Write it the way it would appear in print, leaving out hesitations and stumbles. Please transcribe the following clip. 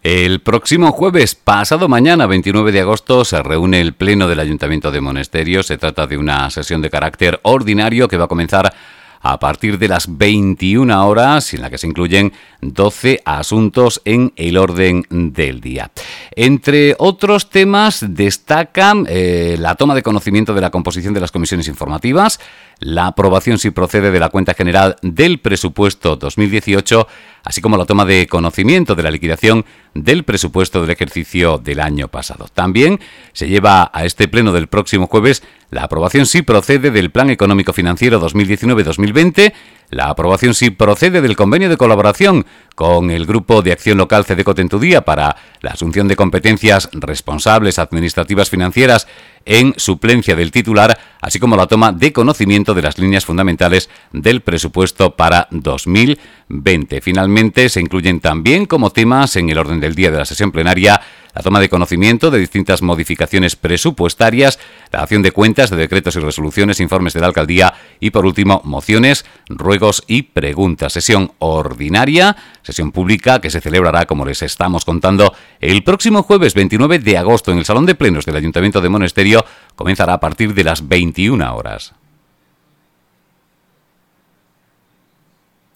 El próximo jueves, pasado mañana, 29 de agosto, se reúne el Pleno del Ayuntamiento de Monesterio. Se trata de una sesión de carácter ordinario que va a comenzar a partir de las 21 horas, en la que se incluyen 12 asuntos en el orden del día. Entre otros temas destacan la toma de conocimiento de la composición de las comisiones informativas, la aprobación, si procede, de la cuenta general del presupuesto 2018, así como la toma de conocimiento de la liquidación del presupuesto del ejercicio del año pasado. También se lleva a este pleno del próximo jueves la aprobación, si procede, del Plan Económico Financiero 2019-2020, la aprobación, si procede, del convenio de colaboración con el Grupo de Acción Local Cedeco Tentudía para la asunción de competencias responsables administrativas financieras en suplencia del titular, así como la toma de conocimiento de las líneas fundamentales del presupuesto para 2020. Finalmente, se incluyen también como temas en el orden del día de la sesión plenaria la toma de conocimiento de distintas modificaciones presupuestarias, la dación de cuentas de decretos y resoluciones, informes de la alcaldía y, por último, mociones, ruegos y preguntas. Sesión ordinaria, sesión pública que se celebrará, como les estamos contando, el próximo jueves 29 de agosto en el Salón de Plenos del Ayuntamiento de Monesterio. Comenzará a partir de las 21 horas.